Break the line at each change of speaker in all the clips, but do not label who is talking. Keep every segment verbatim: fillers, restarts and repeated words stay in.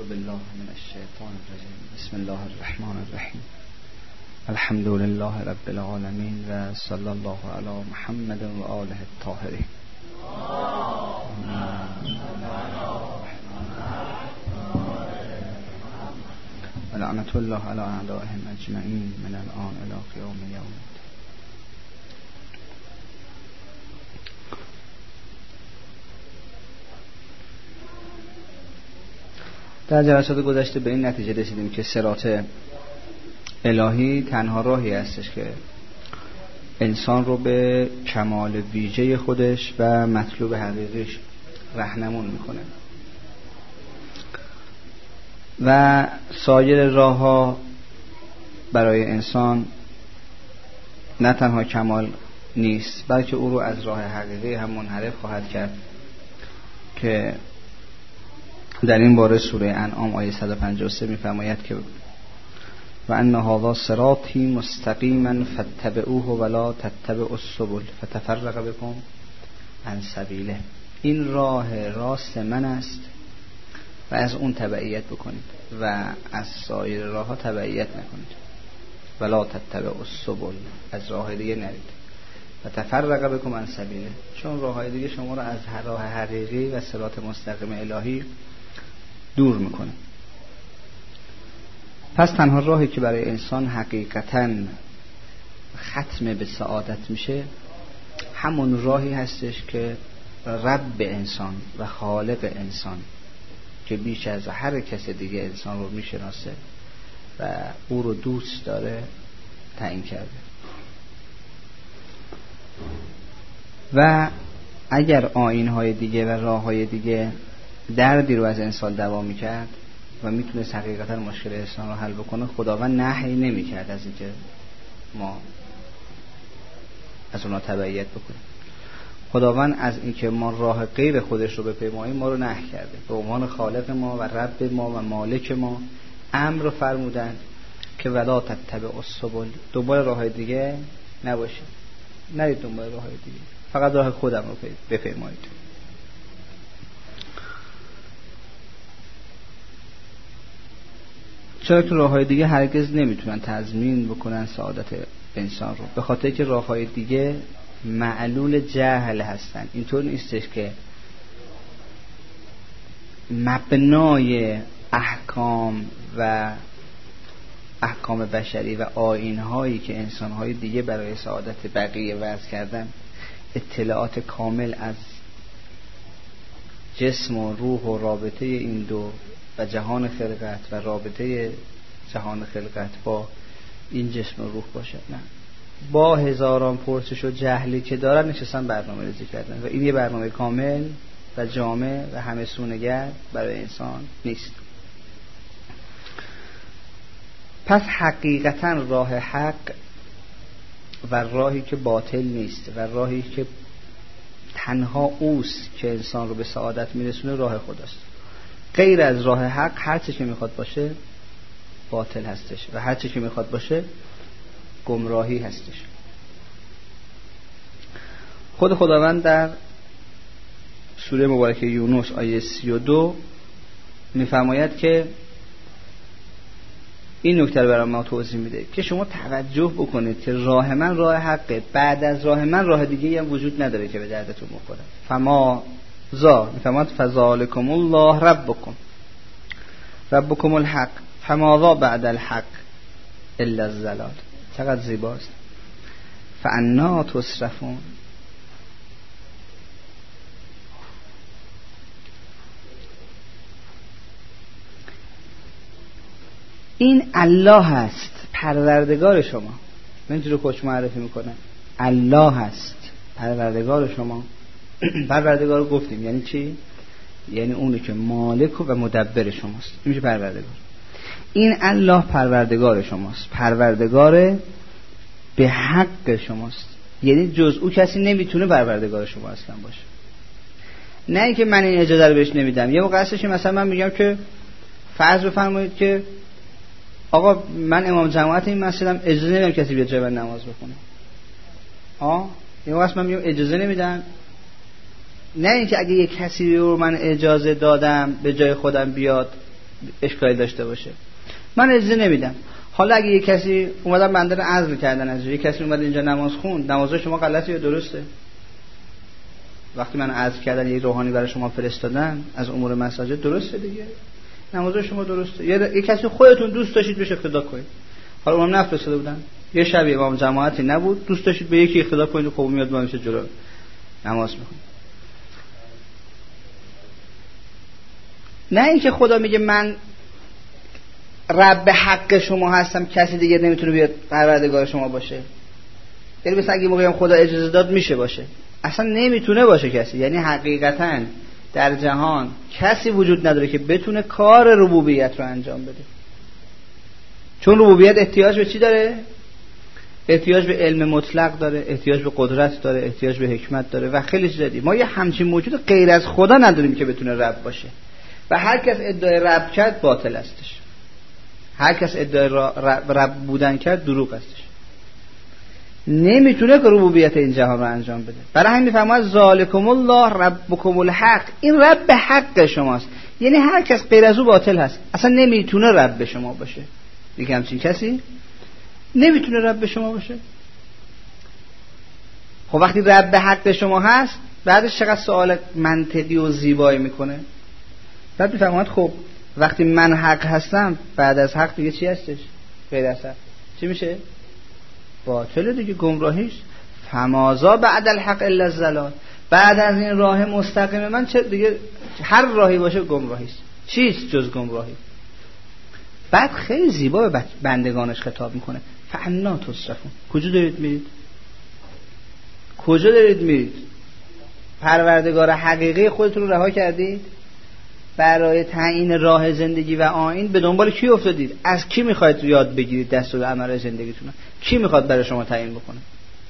بالله من الشیطان الرجیم. بسم الله الرحمن الرحیم. الحمد لله رب العالمین و صلی الله علی محمد و آله الطاهرین. و لعنت الله علی اعدائهم اجمعین من الان الی قیام یوم. در جلسات گذشته به این نتیجه رسیدیم که صراط الهی تنها راهی هستش که انسان رو به کمال ویژه خودش و مطلوب حقیقیش راهنمون میکنه و سایر راه‌ها برای انسان نه تنها کمال نیست بلکه او رو از راه حقیقی هم منحرف خواهد کرد که در این باره سوره انعام آیه صد و پنجاه و سه می‌فرماید که و ان هذا صراطی مستقیما فاتبعوه ولا تتبعوا السبل فتفرق بكم عن سبیله. این راه راست من است و از اون تبعیت بکنید و از سایر راه‌ها تبعیت نکنید. ولا تتبعوا السبل، از راه دیگه نرید. فتفرق بكم عن سبیله، چون راه‌های دیگه شما رو از راه حقیقی و صراط مستقیم الهی دور میکنه. پس تنها راهی که برای انسان حقیقتاً ختم به سعادت میشه همون راهی هستش که رب انسان و خالق انسان که بیش از هر کس دیگه انسان رو میشناسه و او رو دوست داره تعیین کرده. و اگر آیین‌های دیگه و راه‌های دیگه دردی رو از انسان دوا میکرد و میتونست حقیقتا مشکل انسان رو حل بکنه، خداوند نهی نمیکرد از اینکه ما از اونا تبعیت بکنیم. خداوند از اینکه ما راه غیر خودش رو بپیماییم ما رو نهی کرده. به عنوان خالق ما و رب ما و مالک ما امر رو فرمودن که ولا تتبعوا السبل، دنبال راههای دیگه نباشید، نرید دنبال راههای دیگه، فقط راه خودم رو بپیمایید. چرا که راه‌های دیگه هرگز نمیتونن تضمین بکنن سعادت انسان رو، به خاطر که راه‌های دیگه معلول جهل هستن. اینطور نیستش که مبنای احکام و احکام بشری و آیین‌هایی که انسان‌های دیگه برای سعادت بقیه وضع کردن اطلاعات کامل از جسم و روح و رابطه این دو و جهان خلقت و رابطه جهان خلقت با این جسم و روح باشد. نه، با هزاران پرسش و جهلی که دارن نشستن برنامه ریزی کردن و این یه برنامه کامل و جامع و همه سونگر برای انسان نیست. پس حقیقتا راه حق و راهی که باطل نیست و راهی که تنها اوست که انسان رو به سعادت میرسونه راه خداست. غیر از راه حق هر چی که میخواد باشه باطل هستش و هر چی که میخواد باشه گمراهی هستش. خود خداوند در سوره مبارکه یونس آیه سی و دو میفرماید که این نکته رو برای ما توضیح میده که شما توجه بکنید که راه من راه حقه، بعد از راه من راه دیگه هم وجود نداره که به دردتون بخوره. فما ذا میفرماید فذالکم الله ربکم ربکم الحق فما ذا بعد الحق الا الضلال. چقدر زیباست. فانا تصرفون. این الله هست، پروردگار شما. من اینجوری خودش معرفی میکنه. الله هست پروردگار شما. پروردگار رو گفتیم یعنی چی؟ یعنی اونی که مالک و مدبر شماست. این میشه پروردگار. این الله پروردگار شماست، پروردگار به حق شماست. یعنی جز او کسی نمیتونه پروردگار شما اصلا باشه. نه اینکه من این اجازه رو بهش نمیدم. یه موقع هستش مثلا من میگم که فرض بفرمایید که آقا من امام جماعت این مسجدم، اجازه نمیدم کسی بیاد جای من نماز بخونه. آه یه موقع من میگم اجازه نمیدم. نه اینکه اگه یک کسی رو من اجازه دادم به جای خودم بیاد اشکالی داشته باشه. من اجازه نمیدم. حالا اگه یک کسی اومدن بنده رو عزل کردن از یک کسی اومد اینجا نماز خوند، نماز شما غلطه یا درسته؟ وقتی من عزل کردن یک روحانی برای شما فرستادن از امور مساجد، درسته دیگه؟ نماز شما درسته. یه یک کسی خودتون دوست داشتید بهش اقتدا کنید. حالا امام نفرستاده بودن، یه شب امام جماعتی نبود، دوست داشتید به یکی اقتدا کنید و خب میاد با میشه جلو نماز میخونه. نه اینکه خدا میگه من رب حق شما هستم، کسی دیگه نمیتونه بیاد پروردگار شما باشه. یعنی مثلا اگه موقعی خدا اجازه داد میشه باشه، اصلا نمیتونه باشه کسی. یعنی حقیقتا در جهان کسی وجود نداره که بتونه کار ربوبیت رو انجام بده. چون ربوبیت احتیاج به چی داره؟ احتیاج به علم مطلق داره، احتیاج به قدرت داره، احتیاج به حکمت داره و خیلی چیزا دیگه. ما یه همچین موجود غیر از خدا نداریم که بتونه رب باشه و هر کس ادعای رب کرد باطل استش. هر کس ادعای رب, رب بودن کرد دروغ استش. نمیتونه که ربوبیت این جهان رو انجام بده. برای همین میفهمد ذالکم الله ربکم الحق، این رب حق شماست. یعنی هر کس غیر از او باطل هست، اصلا نمیتونه رب شما باشه. دیگه همچین کسی نمیتونه رب شما باشه. خب وقتی رب حق شما هست، بعدش چقدر سوال منطقی و زیبایی میکنه. بعد میفهمد خب وقتی من حق هستم، بعد از حق دیگه چی هستش؟ غیر از حق چی میشه؟ باطل دیگه، گمراهیش. فمازا بعد الحق الا الضلال، بعد از این راه مستقیم من چه دیگه؟ هر راهی باشه گمراهیست. چیست جز گمراهی؟ بعد خیلی زیبا به بندگانش خطاب میکنه. فعنا تصرفون، کجا دارید میرید؟ کجا دارید میرید؟ پروردگار حقیقی خودتون رو رها کردید؟ برای تعیین راه زندگی و آیین به دنبال کی افتادید؟ از کی میخواید یاد بگیرید دستور عمل زندگیتون؟ کی میخواد برای شما تعیین بکنه؟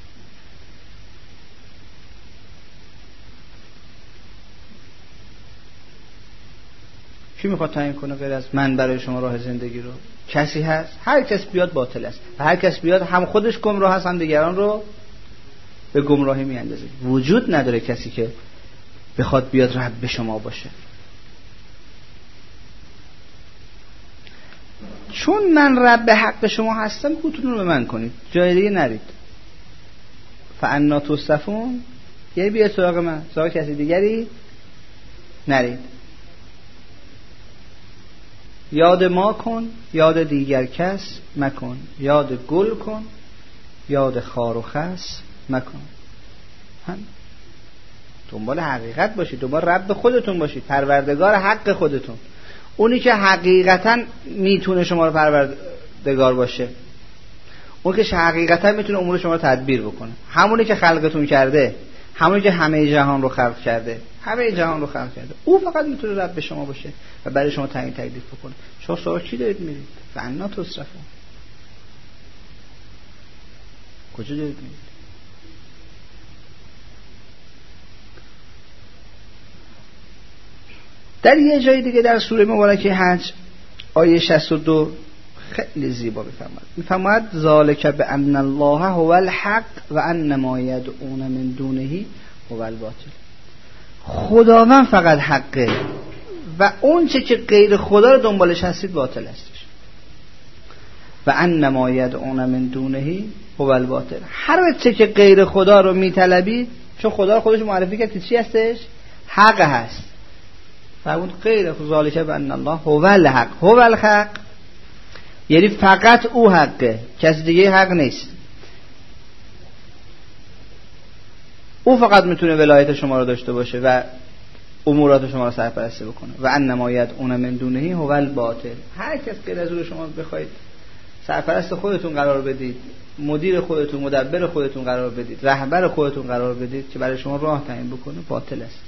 کی میخواد تعیین کنه غیر از من برای شما راه زندگی رو؟ کسی هست؟ هر کس بیاد باطل است و هر کس بیاد هم خودش گمراه هست هم دیگران رو به گمراهی میاندازه. وجود نداره کسی که بخواد بیاد رب به شما باشه. چون من رب حق شما هستم، خودتون رو به من کنید، جای دیگه نرید. فانا تصرفون، یعنی بیاید سراغ من، سراغ کسی دیگری نرید. یاد ما کن، یاد دیگر کس مکن. یاد گل کن، یاد خار و خس مکن. هم دنبال حقیقت باشید، دنبال رب خودتون باشید، پروردگار حق خودتون، اونی که حقیقتا میتونه شما رو پروردگار باشه، اون که حقیقتا میتونه امور شما رو تدبیر بکنه، همونی که خلقتون کرده، همونی که همه جهان رو خلق کرده، همه جهان رو خلق کرده، او فقط میتونه رب شما باشه و برای شما تعیین تکلیف بکنه. شما سراغ کی دارید میرید؟ فانا تصرفون، کجا دارید میرید؟ در یه جای دیگه در سوره مبارکه حج آیه شصت و دو خیلی زیبا میفرماد. میفرماد ذالک بان الله هو الحق و ان ما یدعون من دونه هو الباطل. خداوند فقط حقه و اون چه که غیر خدا رو دنبالش هستید باطل هستش. و ان ما یدعون من دونه هو الباطل، هر چه که غیر خدا رو میطلبید، چون خدا خودش معرفی کرد که چی هستش؟ حق هست. فرمود غیر ذالک بان الله هو الحق. هو الحق یعنی فقط او حقه، کسی دیگه حق نیست. او فقط میتونه ولایت شما رو داشته باشه و امورات شما رو سرپرستی بکنه. و انما یدعون من دونه هو الباطل، هر کس غیر از او شما بخواید سرپرست خودتون قرار بدید، مدیر خودتون، مدبر خودتون قرار بدید، رهبر خودتون قرار بدید که برای شما راه تعیین بکنه، باطل است.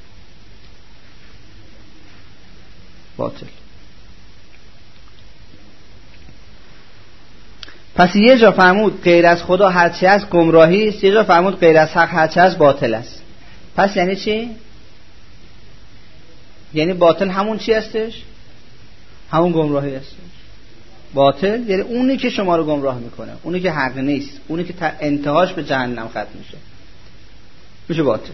باطل. پس یه جا فرمود غیر از خدا هرچی هست گمراهی است، یه جا فرمود غیر از حق هرچی هست باطل است. پس یعنی چی؟ یعنی باطل همون چی هستش؟ همون گمراهی هستش. باطل یعنی اونی که شما رو گمراه میکنه، اونی که حق نیست، اونی که انتهاش به جهنم ختم میشه، میشه باطل.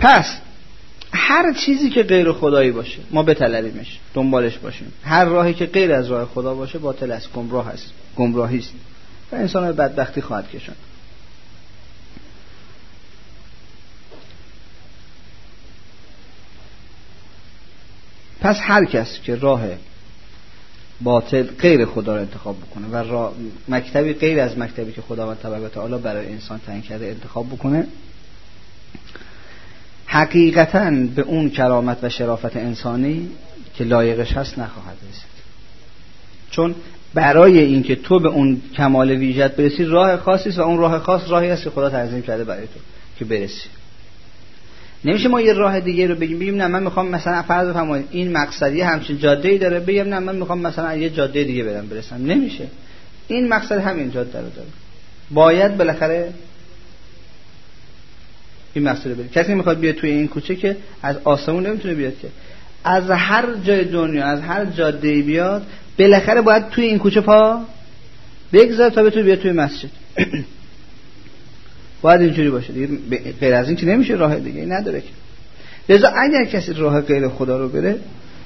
پس هر چیزی که غیر خدایی باشه ما بطلبیمش، دنبالش باشیم. هر راهی که غیر از راه خدا باشه باطل است، گمراه است، گمراهی است و انسان به بدبختی خواهد کشاند. پس هر کس که راه باطل غیر خدا را انتخاب بکنه و راه مکتبی غیر از مکتبی که خداوند تبارک و تعالی برای انسان تعیین کرده انتخاب بکنه، حقیقتاً به اون کرامت و شرافت انسانی که لایقش هست نخواهد رسید. چون برای اینکه تو به اون کمال ویژت برسی راه خاصی است و اون راه خاص راهی است که خدا تنظیم کرده برای تو که برسی. نمیشه ما یه راه دیگه رو بگیم بگیم نه من میخوام مثلا فرض بفرمایید این مقصدی همچین جاده‌ای داره، بگم نه من میخوام مثلا یه جاده دیگه برم برسم. نمیشه. این مقصد همین جاده رو داره. باید بالاخره این مقصد رو بریم. کسی میخواد بیاد توی این کوچه که از آسمون نمیتونه بیاد، که از هر جای دنیا از هر جاده‌ای بیاد بالاخره باید توی این کوچه پا بگذاره تا بتونه بیاد توی مسجد. باید اینجوری باشه دیگه، غیر از این که نمیشه، راه دیگه ای نداره که. لذا اگر کسی راه غیر خدا رو بره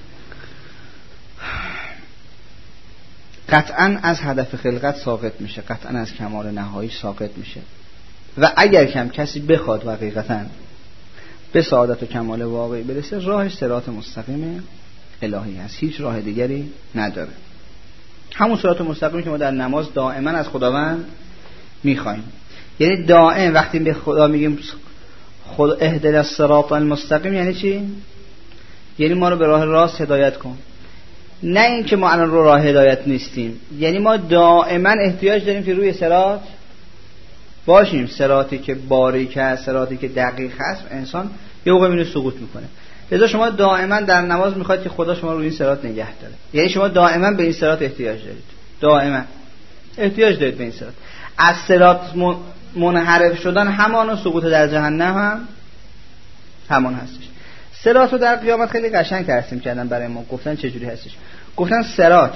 قطعا از هدف خلقت ساقط میشه، قطعا از کمال نهایی ساقط میشه. و اگر کم کسی بخواد و حقیقتا به سعادت و کمال واقعی برسه، راهش صراط مستقیم الهی هست، هیچ راه دیگری نداره. همون صراط مستقیمی که ما در نماز دائما از خداوند میخوایم. یعنی دائم وقتی به خدا میگیم خدا اهدنا الصراط المستقیم یعنی چی؟ یعنی ما رو به راه راست هدایت کن. نه این که ما الان رو راه هدایت نیستیم، یعنی ما دائما احتیاج داریم که روی صراط باشیم. صراطی که باریک است، صراطی که دقیق است، انسان یه موقع اینو سقوط میکنه. لذا شما دائما در نماز میخواید که خدا شما رو این صراط نگه داره. یعنی شما دائما به این صراط احتیاج دارید، دائما احتیاج دارید به این صراط. از صراط منحرف شدن همان و سقوط در جهنم هم همان هستش. صراط رو در قیامت خیلی قشنگ ترسیم کردن برای ما، گفتن چجوری هستش. گفتن صراط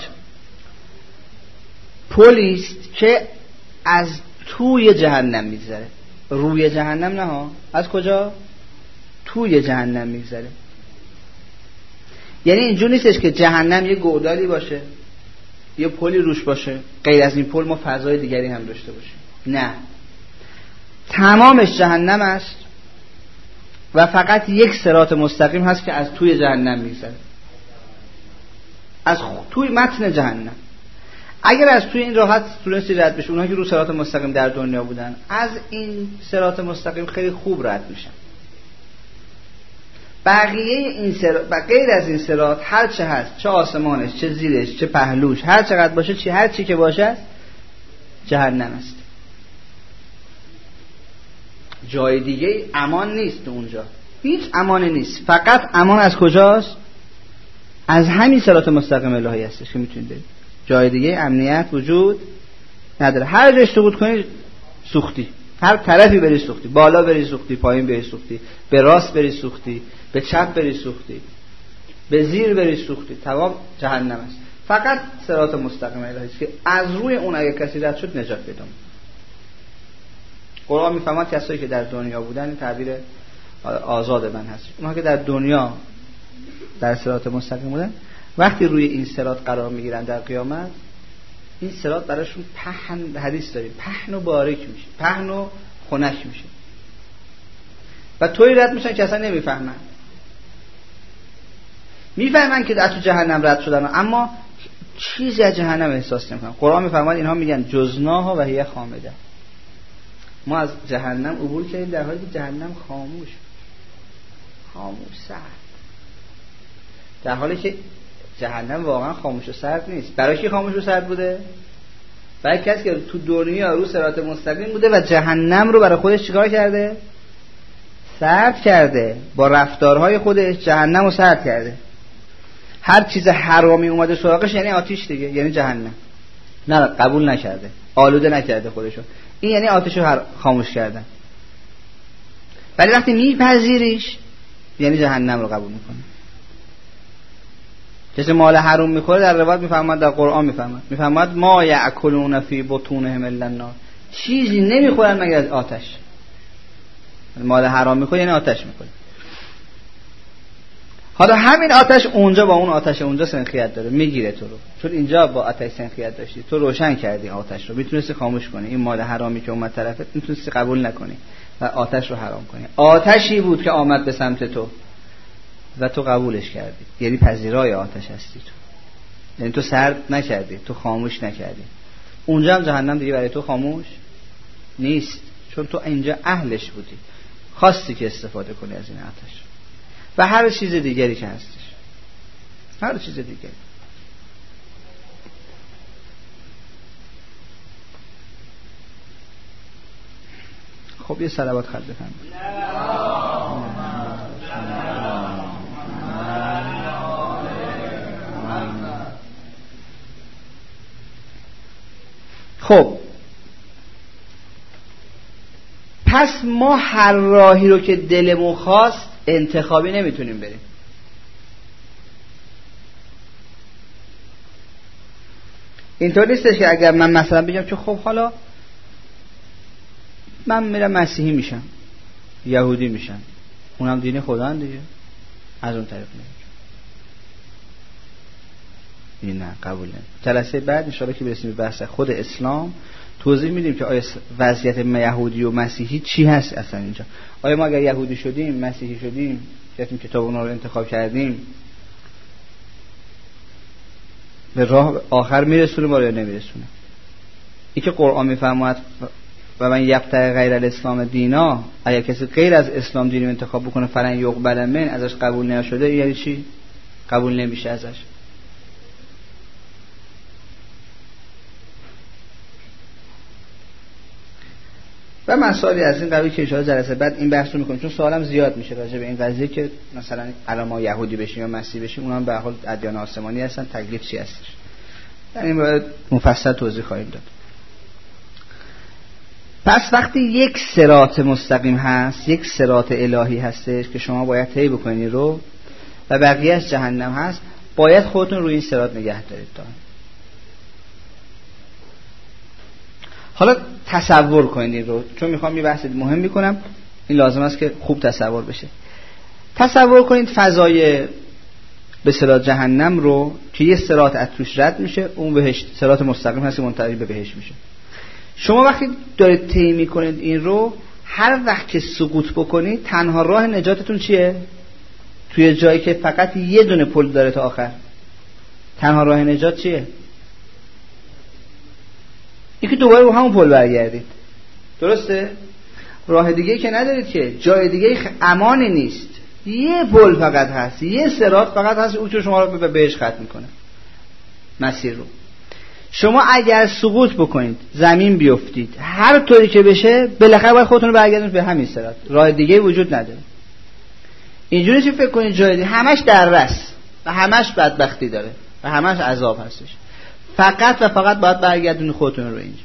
پلیست که از توی جهنم میگذره، روی جهنم نه ها، از کجا؟ توی جهنم میگذره. یعنی اینجور نیستش که جهنم یه گودالی باشه، یه پلی روش باشه، غیر از این پل ما فضای دیگری هم داشته باشیم. نه، تمامش جهنم است و فقط یک صراط مستقیم هست که از توی جهنم میگذره، از توی متن جهنم. اگر از توی این راحت تونستی رد بشه، اونها که رو صراط مستقیم در دنیا بودن از این صراط مستقیم خیلی خوب رد میشن. بقیه این صراط و غیر از این صراط هر چه هست، چه آسمانش، چه زیرش، چه پهلوش، هر چقدر باشه، چی هر چی که باشه جهنم است. جای دیگه امان نیست اونجا، هیچ امانی نیست. فقط امان از کجاست؟ از همین صراط مستقیم الهی هستش که میتونید برید. جای دیگه امنیت وجود نداره. هر جای سقوط کنی سوختی، هر طرفی بری سوختی، بالا بری سوختی، پایین بری سوختی، به راست بری سوختی، به چپ بری سوختی، به زیر بری سوختی، تمام جهنم است. فقط صراط مستقیم الهی است که از روی اون اگه کسی رد شد نجات پیدا می‌کنه. قرآن میفهمد کسایی که در دنیا بودن، این تعبیر آزاد من هست، اونها که در دنیا در صراط مستقیم بودن وقتی روی این صراط قرار میگیرن در قیامت، این صراط براشون پهن، حدیث داریم، پهن و باریک میشه، پهن و خنک میشه و توی رد میشن که اصلا نمیفهمن. میفهمن که در تو جهنم رد شدن اما چیزی از جهنم احساس نمیکنن. قرآن میفرماد اینها میگن جزناها و هی خامده، ما از جهنم عبور کردیم در حالی که جهنم خاموش خاموش سرد، در حالی که جهنم واقعا خاموش و سرد نیست. برای کی خاموش و سرد بوده؟ برای کسی که تو دنیا رو صراط مستقیم بوده و جهنم رو برای خودش چیکار کرده؟ سرد کرده. با رفتارهای خودش جهنم رو سرد کرده. هر چیز حرامی اومده سراغش یعنی آتش دیگه، یعنی جهنم. نه قبول نکرده، آلوده نکرده خودشو، این یعنی آتش رو خاموش کردن. ولی وقتی میپذیریش یعنی جهنم رو قبول میکنه. کسی مال حرام میخوره در روایت میفهمد، در قرآن میفهمد میفهمد ما یاکلون فی بطونهم الا النار، چیزی نمیخورن مگر از آتش. مال حرام میخوره یعنی آتش میخوره. حالا همین آتش اونجا با اون آتش اونجا سنخیت داره، میگیره تو رو، چون اینجا با آتش سنخیت داشتی، تو روشن کردی آتش رو، میتونستی خاموش کنی، این مال حرامی که اومد طرفت میتونستی قبول نکنی و آتش رو حرام کنی. آتشی بود که آمد به سمت تو و تو قبولش کردی، یعنی پذیرای آتش هستی تو، یعنی تو سرد نکردی، تو خاموش نکردی. اونجا هم جهنم دیگه برای تو خاموش نیست، چون تو اینجا اهلش بودی، خواستی که استفاده کنی از این آتش و هر چیز دیگری که هستش، هر چیز دیگری. خب یه صلوات خط بفرمایید. خب پس ما هر راهی رو که دلمون خواست انتخابی نمیتونیم بریم. اینطور نیستش که اگر من مثلا بگم که خب حالا من میرم مسیحی میشم، یهودی میشم، اونم دین خدا دیگه، از اون طرف میرم. این نه، قبول نمی. جلسه بعد ان شاءالله که برسیم به بحث خود اسلام توضیح میدیم که آیا وضعیت یهودی و مسیحی چی هست اصلا اینجا. آیا ما اگر یهودی شدیم، مسیحی شدیم، کتیم کتاب اونا رو انتخاب کردیم، به راه آخر میرسونه ما رو نمیرسونه؟ این که قرآن میفرماید و من یبتغی غیر الاسلام دینا، اگر کسی غیر از اسلام دینی انتخاب بکنه فلن یقبل من، ازش قبول نشده، یعنی چی؟ قبول نمیشه ازش. و مسائلی از این قبیل که ان شاءالله جلسه بعد این بحث رو میکنیم، چون سوالم زیاد میشه راجع به این قضیه که مثلا الان ما یهودی بشیم یا مسیحی بشیم، اونها به هر حال ادیان آسمانی هستن، تکلیف چی هستش؟ در این مورد مفصل توضیح خواهیم داد. پس وقتی یک صراط مستقیم هست، یک صراط الهی هستش که شما باید طی بکنید رو و بقیه از جهنم هست، باید خودتون روی این صراط نگه دارید. تا حالا تصور کنید این رو، چون میخوام یه بحث مهم میکنم، این لازم است که خوب تصور بشه. تصور کنید فضای به صراط جهنم رو که یه صراط از توش رد میشه، اون بهشت، صراط مستقیم هست منتهی به بهشت میشه. شما وقتی دارید طی میکنید این رو، هر وقت که سقوط بکنید تنها راه نجاتتون چیه؟ توی جایی که فقط یه دونه پل داره تا آخر، تنها راه نجات چیه؟ اینکه دوباره رو همون پل برگردید. درسته؟ راه دیگه که ندارید که، جای دیگه امانی نیست، یه پل فقط هست، یه صراط فقط هست، اون که شما رو به بهش ختم میکنه مسیر رو. شما اگر سقوط بکنید، زمین بیفتید، هر طوری که بشه بالاخره باید خودتون رو برگردونید به همین صراط، راه دیگه وجود نداره. اینجوری چه فکر کنید جای دیگه همش دررس و همش بدبختی داره و همش عذاب هستش، فقط و فقط باید برگردونید خودتون رو اینجا.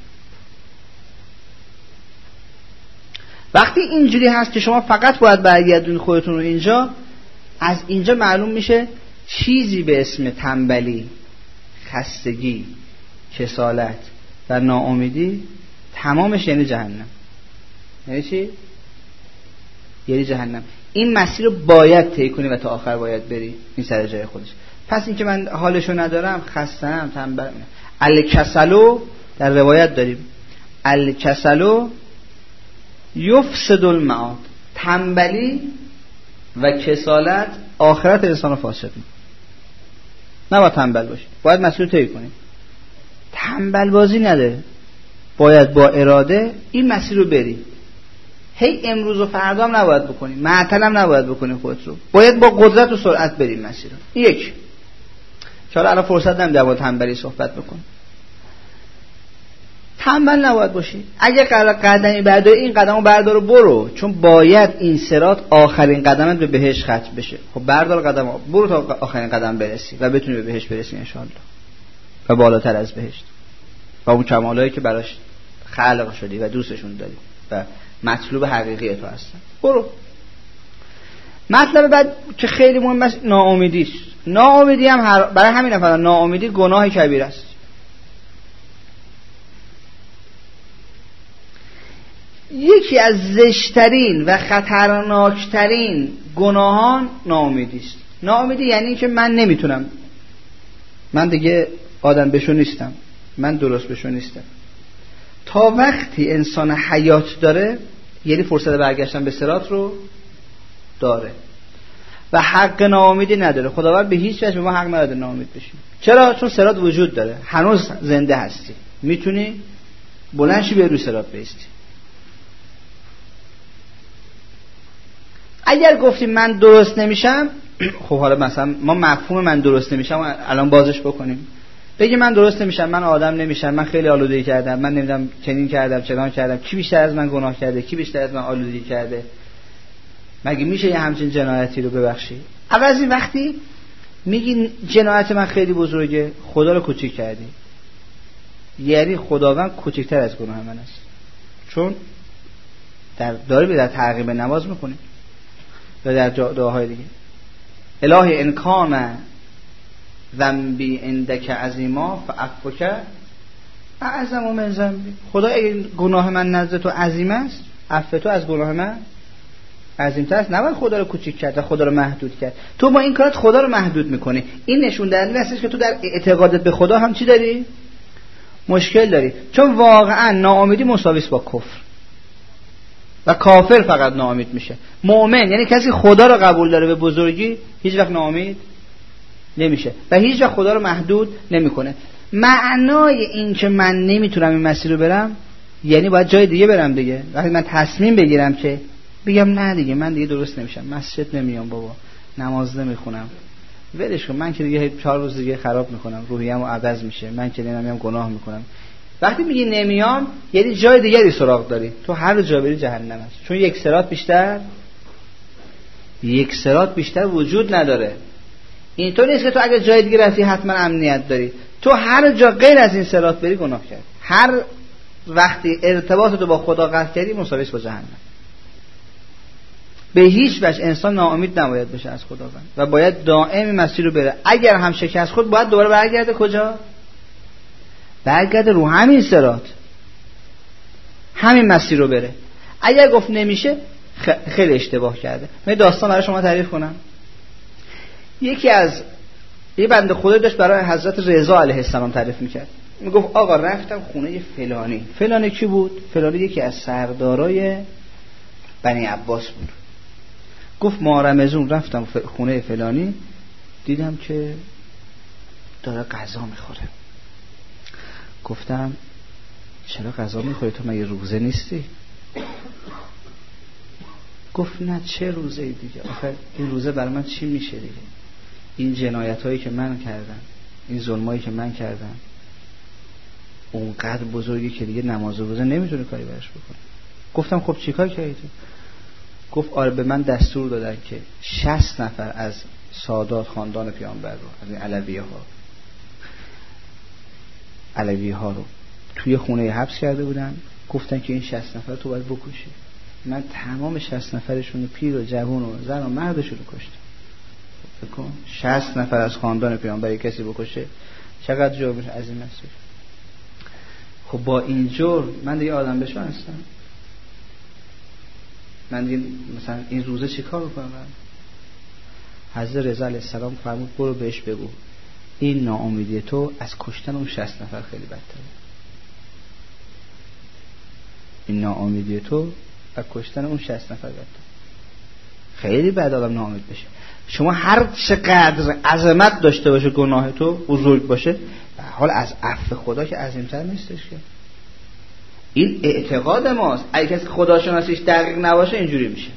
وقتی اینجوری هست که شما فقط باید برگردونید خودتون رو اینجا، از اینجا معلوم میشه چیزی به اسم تنبلی، خستگی، کسالت و ناامیدی تمامش یعنی جهنم. یعنی چی؟ یعنی جهنم. این مسیر رو باید طی کنی و تا آخر باید بری، این سر جای خودش. پس این که من حالشو ندارم، خستم، تنبل، الکسلو در روایت داریم، الکسلو یفسد المعاد، تنبلی و کسالت آخرت انسان رو فاسد می‌کنه. نباید تنبل باشی، باید مسیر رو طی کنی. تنبل بازی نداره، باید با اراده این مسیر رو بری. هی امروز و فردا هم نباید بکنی، معطل هم نباید بکنی خودت رو، باید با قدرت و سرعت بریم مسیر رو. یک چرا الان فرصت نمیده با تنبلی صحبت بکن. تنبل نباید باشی. اگه قدمی برداری، این قدمو بردار و برو، چون باید این صراط آخرین قدمت به بهشت ختم بشه. خب بردار قدمو، برو تا آخرین قدم برسی و بتونی به بهشت برسی ان شاء الله و بالاتر از بهشت و اون کمالایی که براش خلق شدی و دوستشون داری و مطلوب حقیقی تو هستن. برو. مطلب بعد که خیلی مهم است، ناامیدی است. ناامیدی هم هر... برای همین نفر ناامیدی گناه کبیر است. یکی از زشترین و خطرناکترین گناهان ناامیدی است. ناامیدی یعنی که من نمیتونم، من دیگه آدم بشو نیستم، من درست بشو نیستم. تا وقتی انسان حیات داره یعنی فرصت برگشتن به صراط رو داره و حق ناامیدی نداره. خداوند به هیچ وجه به ما حق نداره ناامید بشیم. چرا؟ چون صراط وجود داره، هنوز زنده هستی، میتونی بلند شی به روی صراط بایستی. اگر گفتیم من درست نمیشم، خب حالا مثلا ما مفهوم من درست نمیشم الان بازش بکنیم. بگی من درست نمیشم، من آدم نمیشم، من خیلی آلودگی کردم، من نمیدونم چنین کردم چنان کردم، کی بیشتر از من گناه کرده، کی بیشتر از من آلودگی کرده، مگه میشه یه همچین جنایتی رو ببخشی؟ اول از این وقتی میگی جنایت من خیلی بزرگه، خدا رو کوچیک کردی، یعنی خداوند کوچکتر از گناه من است. چون در داره به در تعقیب نماز میکنیم و در دعاهای دیگه الهی ان کان ذنبی عندک عظیما فعفوک اعظم من ذنبی. خدا اگه گناه من نزد تو عظیم است، عفو تو از گناه من عظیم‌تر است. نباید خدا رو کوچیک کرد، خدا رو محدود کرد. تو با این کارت خدا رو محدود میکنی. این نشون دهنده است که تو در اعتقادت به خدا هم چی داری؟ مشکل داری. چون واقعا ناامیدی مساوی است با کفر و کافر فقط ناامید میشه. مؤمن یعنی کسی خدا رو قبول داره به بزرگی هیچ وقت ناامید نمیشه و هیچ وقت خدا رو محدود نمیکنه. معنای این که من نمیتونم این مسیر رو برم یعنی باید جای دیگه برم دیگه. وقتی من تصمیم بگیرم که بگم نه دیگه من دیگه درست نمیشم، مسجد نمیام بابا، نماز نمیخونم، ولش کن، من که دیگه چهار روز دیگه خراب میکنم، روحیه‌مو عوض میشه، من که نمیام گناه میکنم. وقتی میگی نمیام یعنی جای دیگری سراغ داری. تو هر جا بری جهنم است، چون یک صراط بیشتر یک صراط بیشتر وجود نداره. اینطور نیست که تو اگه جای دیگه رفتی حتما امنیت داری. تو هر جا غیر از این صراط بری گناه کردی. هر وقتی ارتباط تو با خدا قطع کردی مساوی است با جهنم. به هیچ وجه انسان ناامید نباید بشه از خداوند و باید دائم مسیر رو بره. اگر هم شکست خورد باید دوباره برگرده کجا؟ برگرده رو همین صراط، همین مسیر رو بره. اگر گفت نمیشه خیلی اشتباه کرده. من داستان برای شما تعریف کنم. یکی از یه بنده خدا داشت برای حضرت رضا علیه السلام تعریف میکرد. میگفت آقا رفتم خونه فلانی. فلانی کی بود؟ فلانی یکی از سردارای بنی عباس بود. گفت ما رمضان رفتم خونه فلانی دیدم که داره غذا میخوره. گفتم چرا غذا میخوری، تو مگه روزه نیستی؟ گفت نه چه روزه ای دیگه، آخه این روزه برای من چی میشه دیگه؟ این جنایت هایی که من کردم، این ظلمایی که من کردم اونقدر بزرگی که دیگه نماز و روزه نمیتونه کاری برش بکنه. گفتم خب چیکار کردی تو؟ گفت آره به من دستور دادن که شصت نفر از سادات خاندان پیامبر رو، از این علویه ها علویه ها رو توی خونه حبس کرده بودن. گفتن که این شصت نفر تو باید بکشی. من تمام شصت نفرشون رو، پیر و جوان و زن و مردشون رو کشتم. بکن شصت نفر از خاندان پیامبر کسی بکشه چقدر جرمش عظیم است. خب با این جرم من دیگه آدم بشو هستم؟ من دیگه مثلا این روزه چی کار بکنم؟ حضرت رضا علیه السلام فرمود برو بهش بگو این ناامیدی تو از کشتن اون شصت نفر خیلی بدتره. این ناامیدی تو از کشتن اون شصت نفر بدتره. خیلی بد آدم ناامید بشه. شما هر چقدر عظمت داشته باشه گناه تو بزرگ باشه، به حال از عفو خدا که عظیم‌تر نیستش که. این اعتقاد ماست. اگه کسی خداشناسیش دقیق نباشه اینجوری میشه.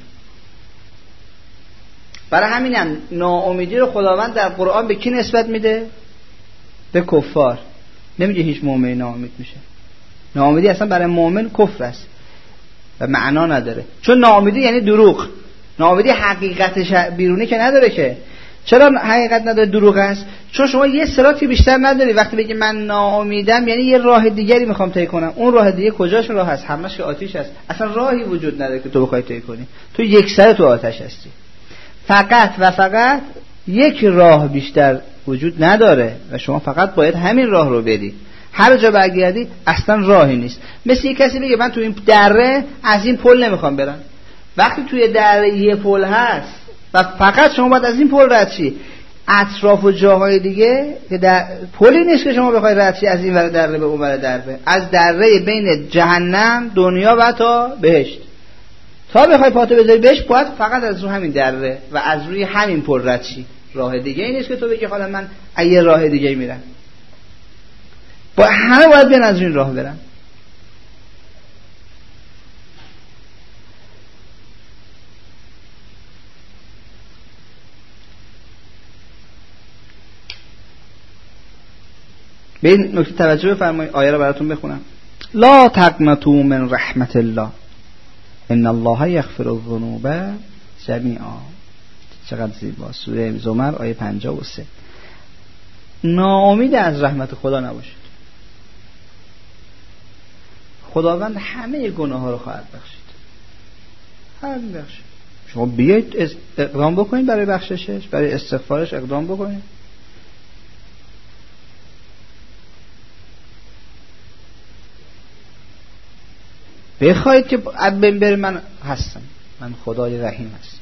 برای همینم ناامیدی رو خداوند در قرآن به کی نسبت میده؟ به کفار. نمیگه هیچ مؤمن ناامید میشه. ناامیدی اصلا برای مؤمن کفر است و معنا نداره. چون ناامیدی یعنی دروغ. ناامیدی حقیقتش بیرونی که نداره که. چرا حقیقت نداره دروغ است؟ چون شما یه صراطی بیشتر نداری. وقتی بگی من ناامیدم یعنی یه راه دیگری میخوام طی کنم. اون راه دیگه کجاش راه هست؟ همش که آتش است. اصلا راهی وجود نداره که تو بخوای طی کنی. تو یک سر تو آتش هستی. فقط و فقط یک راه بیشتر وجود نداره و شما فقط باید همین راه رو بری. هر جا برگردی اصلا راهی نیست. مثل یک کسی بگه من تو این دره از این پل نمیخوام برم. وقتی توی دره یه پل هست و فقط شما باید از این پل رد شی. اطراف و جاهای دیگه که در پلی نیست که شما بخوای رد شی از این ور دره به اون ور دره، از دره بین جهنم دنیا و تا بهشت. تا بخوای پاتو بذاری بهش باید فقط از رو همین دره و از روی همین پل رد شی. راه دیگه ای نیست که تو بگی حالا من یه راه دیگه میرم. با همه باید بیان از این راه برن. به این نکته توجه بفرمایید. آیه رو براتون بخونم. لا تقنطوا من رحمت الله ان الله یغفر الذنوب جمیعا. چقدر زیبا. سوره زمر آیه پنجاه و سه. ناامید از رحمت خدا نباشید. خداوند همه گناه ها رو خواهد بخشید. همین بخشید. شما بیایید اقدام بکنید برای بخششش، برای استغفارش اقدام بکنید. بخواید که از بین بره، من هستم، من خدای رحیم هستم.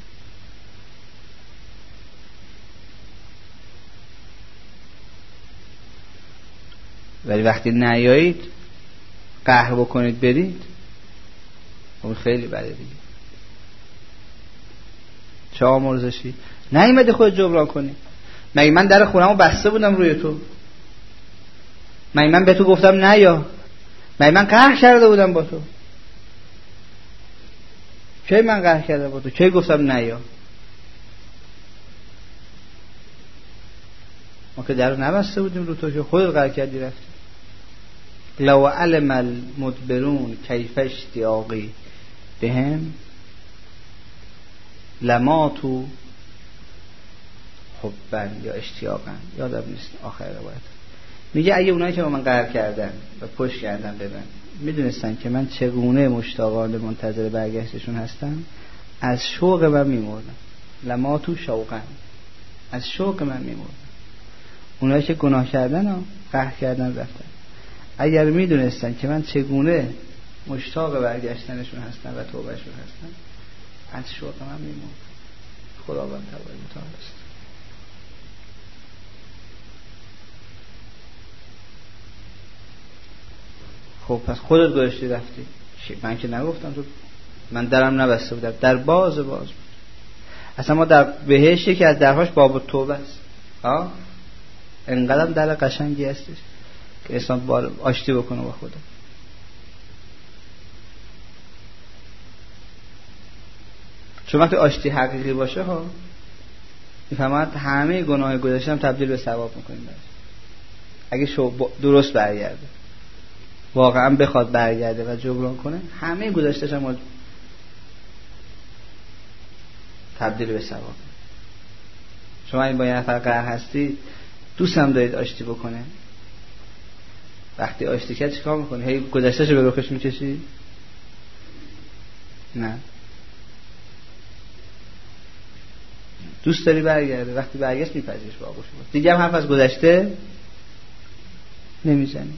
ولی وقتی نیایید قهر بکنید برید، اون خیلی بده دیگه. چه آمرزشی؟ نیومدی خودت جبران کنی؟ مگه من در خونمو بسته بودم روی تو؟ مگه من به تو گفتم نیا؟ مگه من قهر کرده بودم با تو؟ کی من قهر کرده با تو؟ کی گفتم نیا؟ ما که در نبسته بودیم رو تو، که خودت قهر کردی رفتی. لو علم المدبرون کیف اشتیاقی بهم لماتوا حبا یا اشتیاقا، یادم نیست آخر روایت. میگه اگه اونایی که با من قهر کردن و پشت کردن به من میدونستن که من چگونه مشتاقانه منتظر برگشتشون هستم، از شوق من میمردم. لماتوا شوقا، از شوق من میمردم. اونایی که گناه کردن و قهر کردن رفتن، اگر میدونستن که من چگونه مشتاق برگشتنشون هستم و توبهشون هستم، از شوق من میمردم. خداوند تعالی متعال است. خب پس خودت گذاشتی رفتی. من که نگفتم تو، من درم نبسته بودم، در باز باز بود. اصلا ما در بهشت که از درهاش باب توبه است. ها انقدر در قشنگی هستش که انسان بار آشتی بکنه با خدا. چون وقتی آشتی حقیقی باشه ها، میفهمد همه گناه گذشته هم تبدیل به ثواب میکنیم براش. اگه شو درست برگرده، واقعا بخواد برگرده و جبران کنه، همه گذشته‌اش هم تبدیل به ثواب. شما این با یه نفر قهر هستی، دوست هم دارید آشتی بکنه، وقتی آشتی کرد چیکار میکنی؟ هی گذشته‌شو به رخش میکشی؟ نه، دوست داری برگرده. وقتی برگشت میپذیرش با آغوش بود. دیگه هم حرف از گذشته نمیزنی.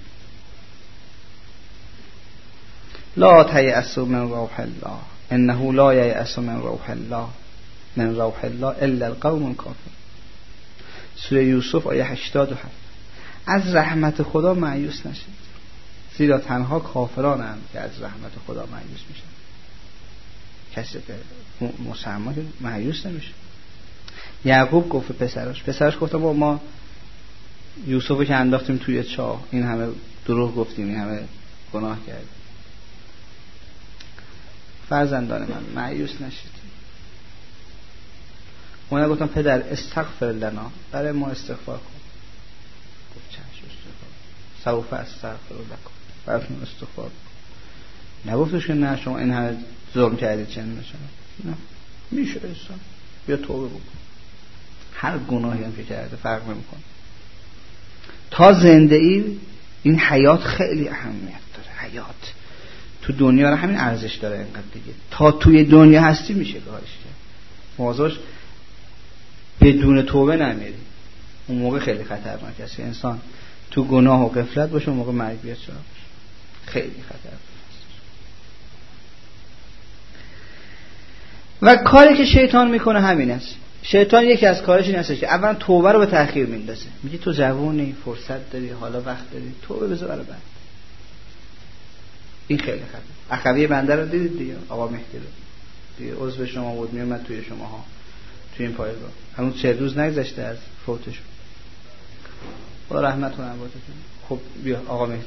لا تیأسوا من روح الله انه لا ییأس من روح الله من روح الله الا القوم الکافرون. سوره یوسف آیه هشتاد و هفت. از رحمت خدا مایوس نشید، زیرا تنها کافران هم که از رحمت خدا مایوس میشن. کسی که مسلمان مایوس نمیشه. یعقوب گفت به پسرش، پسرش گفت ما ما یوسفو که انداختیم توی چاه، این همه دروغ گفتیم، این همه گناه کردیم. فرزندان من مایوس نشید. من گفتم پدر استغفر لنا، برای ما استغفار کن. گفت چشم استغفار، سوف استغفر لکم، براتون استغفار کن. نگفتش که نه شما این همه ظلم کردید چه نمیشه. نه، میشه انسان بیا توبه بکن. هر گناهی هم که کرده فرق نمیکنه. تا زنده ای این حیات خیلی اهمیت داره. حیات تو دنیا رو همین ارزش داره اینقدر دیگه. تا توی دنیا هستی میشه کارش کرد. موضوعش بدون توبه نمیری. اون موقع خیلی خطرناک است. انسان تو گناه و غفلت باشه، اون موقع مرگ بیاد سراغش. خیلی خطرناک است. و کاری که شیطان میکنه همین است. شیطان یکی از کارش این است که اولا توبه رو به تأخیر میندازه. میگه تو جوونی، فرصت داری، حالا وقت داری، توبه بذار برای بعد. این خیلی خطر. اخوی بنده رو دیدید دیگه، آقا مهدی رو دیگه، عضو شما بود، میومد توی شماها، توی این پایگاه. همون چه روز نگذشته از فوتش. خدا رحمت کنه عبادتون. خب بیا آقا مهدی،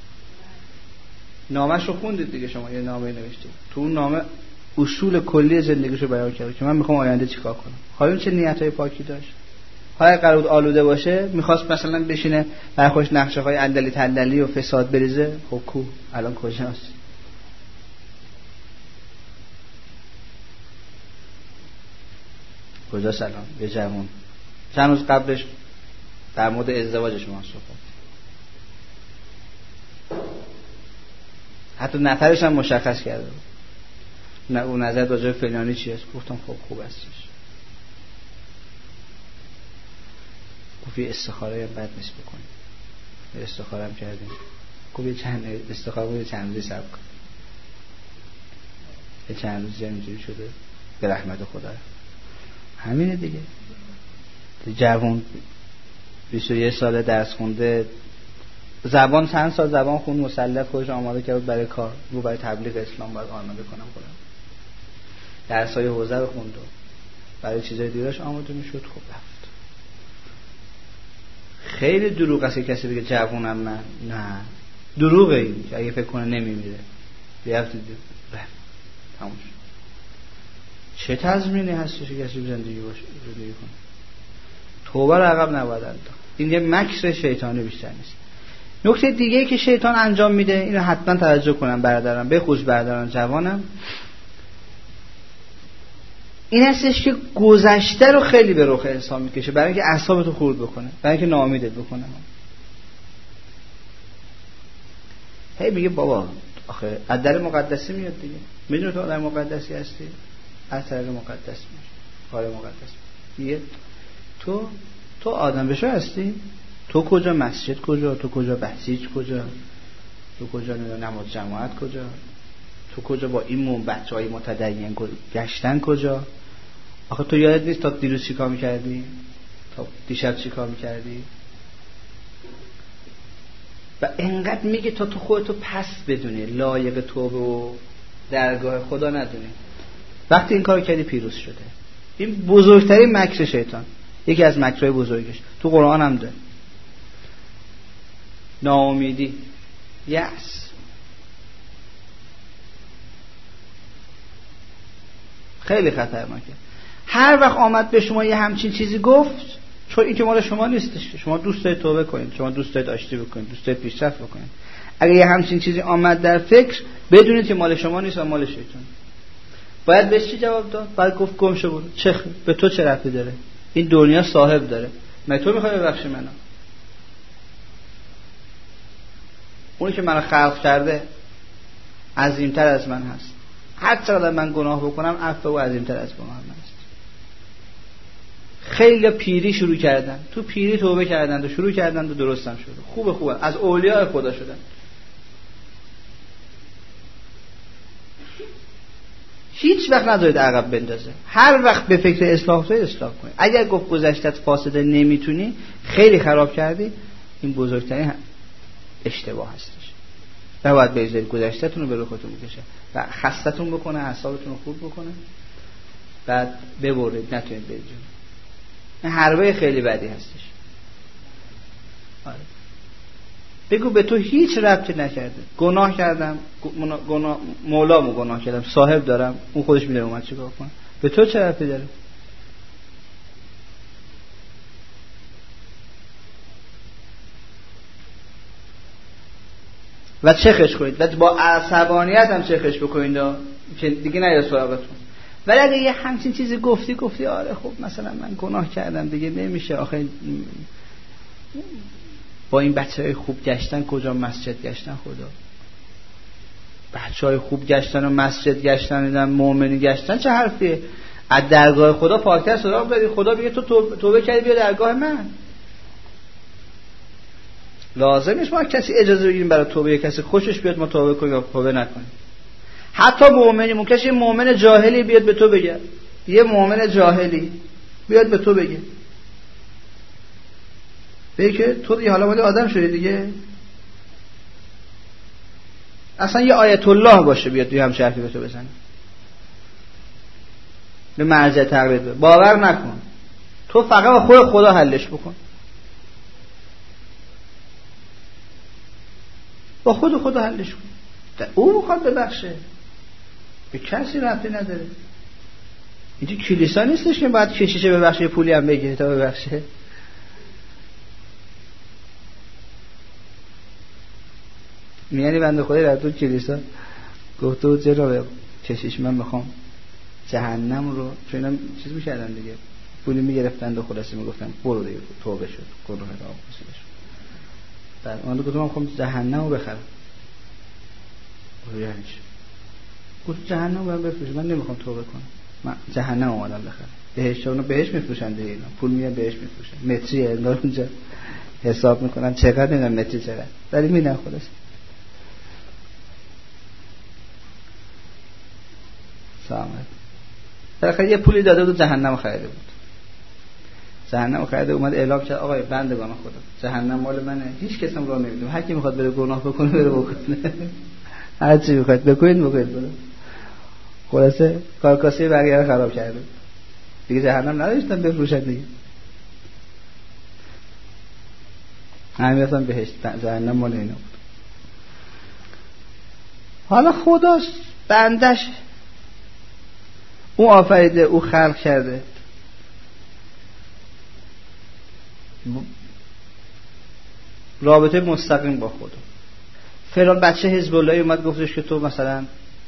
نامش رو خوندید دیگه شما، یه نامه نوشتید. تو اون نامه اصول کلی زندگیشو بیان کرده که من میخوام آینده چیکار کنم. حالا چه نیتای پاکی داشت؟ حالا قرار بود آلوده باشه، میخواست مثلا بشینه برای خوش نقشه‌های اندلی تندلی و فساد بریزه. خب کو الان کجاست؟ کجا سلام یه جوون چند روز قبلش در مورد ازدواجش ما صحبت، حتی نفرش هم مشخص کرده بود. نه اون نظر راجع به فلانی چی است؟ گفتم خب خوب استش. گفتی استخاره بد نیست بکنیم. استخاره هم کردیم. گفت چند استخاره بود چند روزی صبر کن. یه چند روزی اینجوری شده به رحمت خدا. همینه دیگه. جوان بیست و یک ساله درس خونده، زبان چند سال زبان خون، مسلط خودش آماده کرد برای کار، رو برای تبلیغ اسلام باید آماده کنم خودم. درسای حوزه رو خوند و برای چیزای دیگه‌اش آماده میشد. خب رفت. خیلی دروغ است کسی بگه جوونم من. نه دروغه این که اگه فکر کنه نمیمیره بیافت رفت تموم شد. چه تضمینی هستش که کسی زندگی باشه زندگی کنه؟ توبه رو عقب نباید انداخت. این یه مکر شیطانی بیشتر نیست. نکته دیگه که شیطان انجام میده، اینو حتما توجه کنم برادران، بخصوص برادران جوانم، این هستش که گذشته رو خیلی به رخ انسان میکشه برای اینکه اعصابتو خورد بکنه، برای اینکه ناامیدت بکنه. هی میگه بابا آخه از در مقدسی میاد دیگه، میدونی تو در مقدسی هستی، از طریق مقدس میشه، کار مقدس میگه تو تو آدم بشو هستی، تو کجا مسجد کجا، تو کجا بسیج کجا، تو کجا نماز جماعت کجا، تو کجا با این مون بچهای متدین گشتن کجا. آخه تو یادت نیست تا دیروز چی کار میکردی، تا دیشب چی کار میکردی؟ و انقدر میگه تا تو خودتو پس بدونی، لایق توبه و درگاه خدا ندونی. وقتی این کار کردی پیروز شده. این بزرگترین مکر شیطان، یکی از مکرهای بزرگش تو قرآن هم ده. ناامیدی، یأس، خیلی خطرناکه. هر وقت آمد به شما یه همچین چیزی گفت، چون این که مال شما نیستش، شما دوست دارید توبه کنید، شما دوست دارید آشتی بکنید، دوست دارید پیشرفت بکنید. اگه یه همچین چیزی آمد در فکر، بدونید که مال شما نیست و مال شیطان. باید بهش چی جواب داد؟ باید گفت گم شو برو. چه به تو چه ربطی داره؟ این دنیا صاحب داره. من تو میخوای ببخشی منو؟ اونی که منو خلق کرده عظیمتر از من هست. هر چقدر من گناه بکنم عفو او عظیمتر از گناه من است. خیلی پیری شروع کردن، تو پیری توبه کردن و شروع کردن و درستم شد. خوبه خوبه از اولیاء خدا شدن. هیچ وقت نذارید عقب بندازه. هر وقت به فکر اصلاح تو اصلاح کنید. اگر گفت گذشتت فاسده نمیتونی، خیلی خراب کردی، این بزرگترین اشتباه هستش. نباید بذارید گذشته‌تون رو به رختون بکشه و خستتون بکنه، اعصابتون رو خورد بکنه، بعد ببرید نتونید برید. این حربه خیلی بدی هستش. آره. بگو به تو هیچ ربطی نکرده، گناه کردم، گناه مولامو گناه کردم، صاحب دارم، اون خودش میدونه اومد چیکار کنه، به تو چه ربطی داره؟ و چخش کنید و با عصبانیت هم چخش بکنید که دیگه نیاد سراغتون. ولی اگه یه همچین چیزی گفتی گفتی آره خب مثلا من گناه کردم دیگه نمیشه، آخه با این بچه‌های خوب گشتن کجا مسجد گشتن، خدا بچه‌های خوب گشتن و مسجد گشتن دیدن مؤمنی گشتن چه حرفیه؟ از درگاه خدا پاکتر سراغ بری. خدا میگه تو توبه کردی بیا درگاه من. لازم نیست ما کسی اجازه بگیریم برای توبه کسی خوشش بیاد ما توبه کنیم یا توبه نکنیم. حتی مؤمنی ممکنه یه مؤمن جاهلی بیاد به تو بگه، یه مؤمن جاهلی بیاد به تو بگه بگه که تو دیگه حالا باید آدم شدی دیگه. اصلا یه آیت الله باشه بیاد توی همچه حرفی به تو بزنه، به مرجع تقلید باور نکن، تو فقط با خود خدا حلش بکن، با خود خدا حلش کن. او میخواد ببخشه، به کسی ربطی نداره. اینجا کلیسا نیستش که باید کشیشه ببخشه پولی هم بگیره تا ببخشه. میانی بنده خدای در تو کلیسا گفته بود جناب کشیش من میخوام جهنم رو، چون اینا چیز میکردن دیگه، پولی میگرفتن و خلاصه میگفتن برو دیگه توبه شد گناه را بخشیده شد. بعد من گفتم من میخوام جهنم رو بخرم. یعنی چی؟ گفت جهنم رو بفروش، من نمیخوام توبه کنم، من جهنم اومدم بخرم. بهش اونو بهش میفروشن دیگه، اینا پول میگن بهش میفروشن، متری انگار اونجا حساب میکنن چقدر، نمیدونم متری چقدر ولی میدن خلاص. سلامت. بالاخره یه پولی داده بود جهنم خریده بود. جهنم خریده اومد اعلام کرد آقای بندگان خدا جهنم مال منه، هیچ کس هم راه نمیده، هر کی میخواد بره گناه بکنه بره بکنه، هر چی میخواد بکنید بکنید بره. خلاصه کارکاسه بقیه رو خراب کرده دیگه، جهنم نداشتن بفروشن دیگه، همین اصلا بهشت جهنم مال اینا بود. حالا خداش بندش او آفریده، او خلق کرده، رابطه مستقیم با خدا. فلان بچه حزب اللهی اومد گفتش که تو مثلا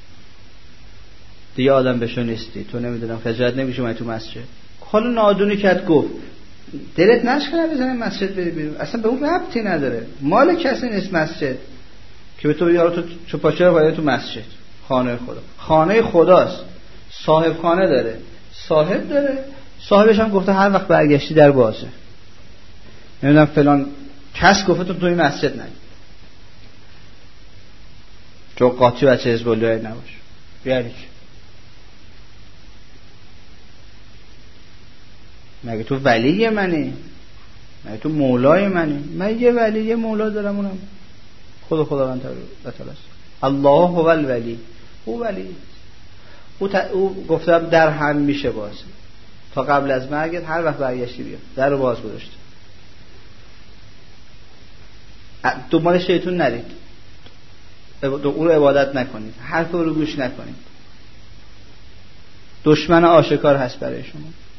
دیگه آدم بشو نیستی، تو نمیدونم خجالت نمیشه اومد تو مسجد. حالا نادونی کرد گفت دلت نشکنه بزنه مسجد بری بیرون، اصلا به اون ربطی نداره، مال کسی نیست مسجد که به تو یارو تو چوپاچه رو باید تو مسجد. خانه خدا خانه خداست، صاحب خانه داره، صاحب داره، صاحبش هم گفته هر وقت برگشتی در بازه، نمیدونم فلان کس گفته تو توی مسجد نگی چون قاطی بچه حزب الله نباش. یعنی چی؟ مگه تو ولی منی؟ مگه تو مولای منی؟ من یه ولی یه مولا دارم، اونم خود خداوند تعالی است. الله هو الولی، او ولی او, ت... او گفتم در هم میشه باز تا قبل از مرگت هر وقت برگشتی بیا در رو باز گذاشته. دنبال شیطون نرید، اون رو عبادت نکنید، حرف رو گوش نکنید، دشمن آشکار هست برای شما.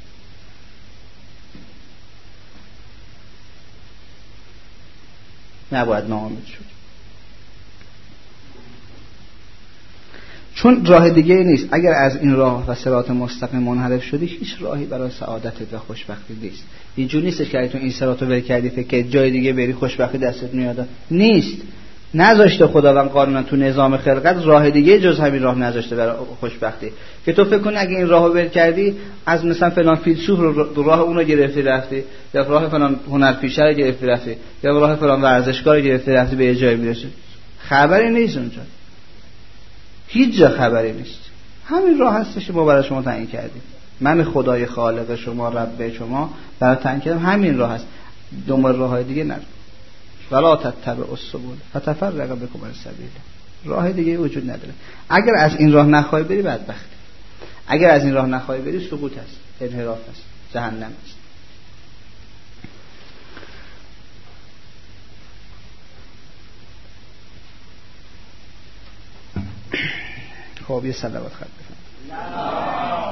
نباید ناامید شد، چون راه دیگه نیست. اگر از این راه و صراط مستقیم منحرف شدی هیچ راهی برای سعادتت و خوشبختی نیست. اینجوری نیستش که اگه تو این صراط رو ول کردی فکر کنی جای دیگه بری خوشبختی دستت میاد، نیست. نذاشته خداوند قانونا تو نظام خلقت راه دیگه جز همین راه نذاشته برای خوشبختی که تو فکر کنی اگه این راهو ول کردی از مثلا فلان فیلسوف رو راه اون رو گرفتی رفتی، یا راه فلان هنرپیشه رو گرفتی رفتی، یا راه فلان ورزشکار رو گرفتی رفتی به یه جایی میرسی. خبری نیست اونجا، هیچ جا خبری نیست. همین راه هستش که ما برای شما تعیین کردیم. من خدای خالق شما رب شما برای تعیین کردم همین راه هست، دنبال راههای دیگه نرو. ولا تتبعوا السبل فتفرق بكم عن سبیله. راه دیگه وجود نداره. اگر از این راه نخوای بری بدبختی، اگر از این راه نخوای بری سقوط هست، انحراف هست، جهنم هست. خب یه صلوات خط بفرمایید.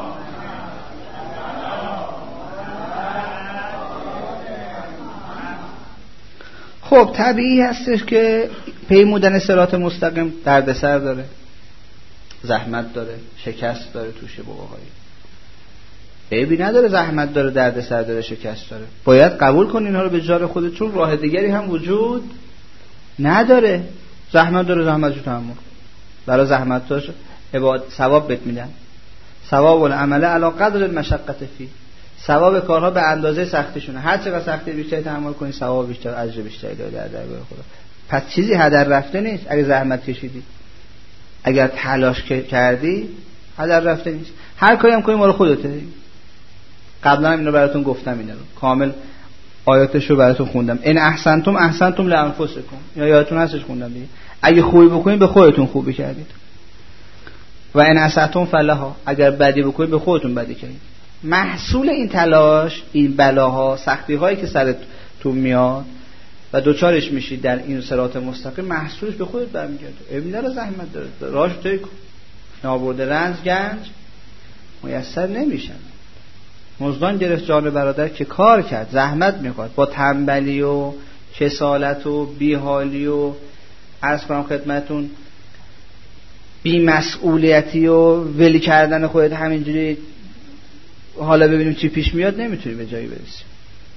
خب طبیعی هستش که پیمودن صراط مستقیم دردسر داره، زحمت داره، شکست داره، توشه باباهایی عیبی نداره، زحمت داره، دردسر داره، شکست داره. باید قبول کن اینها رو به جار خودت، چون راه دیگری هم وجود نداره. زحمت داره، زحمتشو تحمل برای زحمتاش عبادت ثواب بهت میدن. ثواب العمل علی قدر المشقت فی، ثواب کارها به اندازه سختیشونه. هر چقدر سختی بیشتر تحمل کنی ثواب بیشتر، اجر بیشتری داره در درگاه خدا. پس چیزی هدر رفته نیست اگه زحمت کشیدی. اگر تلاش کردی هدر رفته نیست. هر کاری هم کنی مال خودته. قبلا هم اینو براتون گفتم، اینا رو کامل آیاتش رو براتون خوندم. ان احسنتم احسنتم لانفسکم، یا یادتون هستش خوندم دیگه. اگه خوبی بکنید به خودتون خوبی کردید. و ان اسأتم فلها، اگر بدی بکنید به خودتون بدی کردید. محصول این تلاش، این بلاها، سختی هایی که سرتون میاد و دوچارش میشید در این صراط مستقیم، محصولش به خودت برمیگرده. ابن داره زحمت داره، راهش طی کن. نابرده رنج گنج میسر نمیشن. مزدان گرفت جان برادر که کار کرد، زحمت میخواد، با تنبلی و کسالت و بیحالی و عرض کنم خدمتون بی‌مسئولیتی و ولی کردن خودت همینجوری حالا ببینیم چی پیش میاد، نمیتونی به جایی برسی.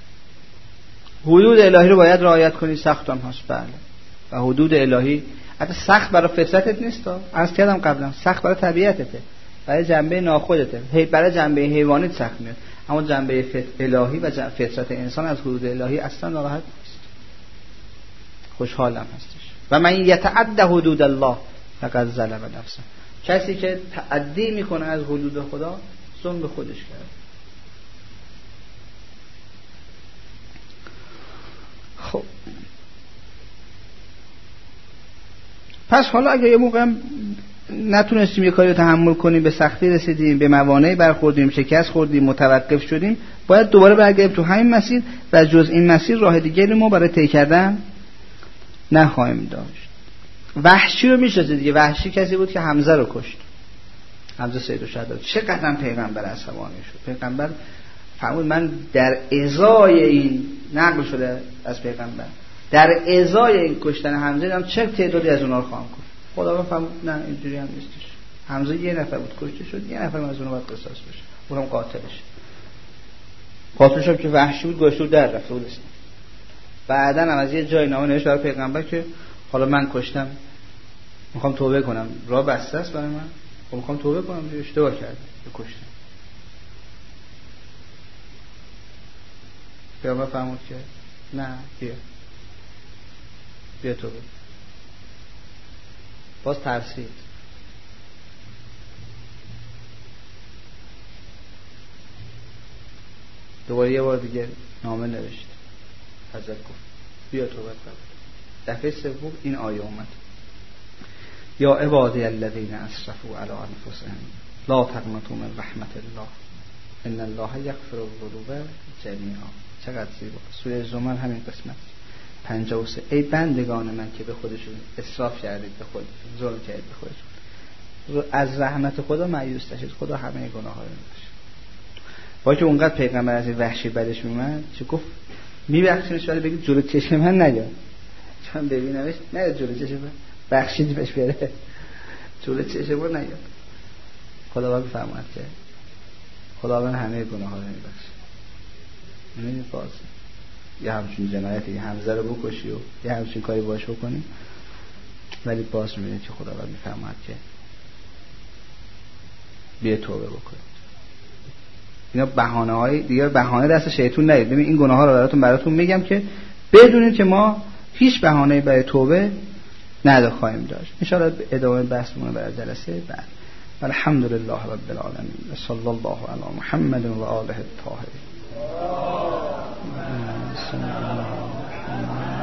حدود الهی رو باید رعایت کنی، سخت هم هست بله. و حدود الهی حتی سخت برای فطرتت نیست، عرض کردم قبلا، سخت برای طبیعتته، برای جنبه ناخودته، برای جنبه حیوانیت سخت میاد، اما جنبه الهی و فطرت انسان از حدود الهی اصلا ناراحت نیست، خوشحالم هستش. و من یتعد حدود الله فقد ظلم نفسه، کسی که تعدی میکنه از حدود خدا ظلم به خودش کرده. خب پس حالا اگه یه موقع نتونستیم یه کاری رو تحمل کنیم، به سختی رسیدیم، به موانعی برخوردیم، شکست خوردیم، متوقف شدیم، باید دوباره برگردیم تو همین مسیر و جز این مسیر راه دیگری ما برای طی کردن نخواهیم داشت. وحشی رو میشناسید دیگه. وحشی کسی بود که حمزه رو کشت، حمزه سید الشهدا. چقدر پیغمبر عصبانی شد. پیغمبر فرمود من در ازای این، نقل شده از پیغمبر، در ازای این کشتن حمزه دیدم چه تعدادی از اونها رو خواهم کشت. خدا فرمود نه اینجوری هم نیستش. حمزه یه نفر بود کشته شد، یه نفر از اونها باید قصاص بشه، اونم قاتلش. قاتلش هم که وحشی بود گشت در رفت بود. بعداً هم از یه جای نامه نوشت برای پیغمبر که حالا من کشتم، میخوام توبه کنم، راه بسته است برای من، میخوام توبه کنم، اشتباه کردم، کشتم. پیغمبر فرمود که نه بیا بیا توبه. باز ترسید. دوباره یه بار دیگه نامه نوشت، حضرت گفت بیا توبه کن. دفعه سوم این آیه اومد: یا عبادی الذین اسرفوا علی انفسهم لا تقنطوا من رحمت الله ان الله یغفر الذنوب جمیعا. چقدر زیبا. سوره زمر همین قسمت پنجاه و سه. ای بندگان من که به خودشون اسراف کردید، به خودتون ظلم کردید، به خودتون از رحمت خدا مایوس نشید، خدا همه گناه‌ها رو می‌بخشه. با که اونقدر پیغمبر از این وحشی بدش میومد چه گفت میبخشینش، ولی بگید جلو چشم من نیا، چون ببینمش نه جلو چشم من، بخشید بهش بره، جلو چشم من نیا. خداوند فرمود که خداوند همه گناه‌ها رو میبخشه. یعنی باز یه همچین جنایتی، یه حمزه رو بکشی و یه همچین کاری باش بکنی، ولی باز میبینید که خداوند میفرماد که بیا توبه بکنید. اینا بهانه‌های دیگه، بهانه دست شیطون نگیرید. ببین این گناه‌ها رو براتون براتون میگم که بدونید که ما هیچ بهانه‌ای برای توبه ندخواهیم داشت. ان شاء الله ادامه بحثمون برای جلسه بعد. الحمدلله رب العالمین و صلی الله علی محمد و آله الطاهرین.